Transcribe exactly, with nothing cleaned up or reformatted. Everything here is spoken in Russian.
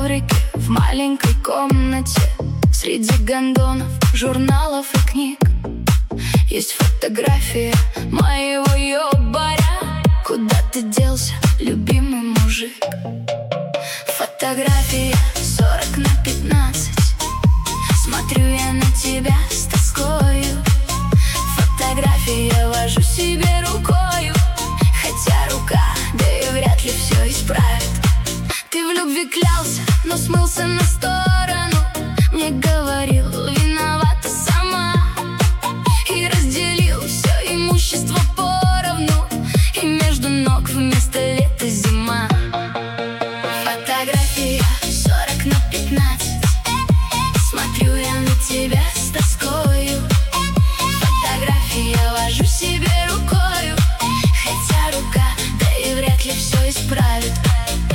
коврике в маленькой комнате. Среди гондонов, журналов и книг есть фотография моего ёбаря. Куда ты делся, любимый мужик? Фотография сорок на пятнадцать. Смотрю я на тебя с тоскою. Фотография вожу себе рукою, хотя рука, да и вряд ли все исправит. Ты в любви клялся, но смылся на сторону. Мне говорил, виновата сама, и разделил все имущество поровну, и между ног вместо лета зима. Фотография сорок на пятнадцать. Смотрю я на тебя с тоскою. Фотография вожу себе рукою, хотя рука, да и вряд ли все исправит.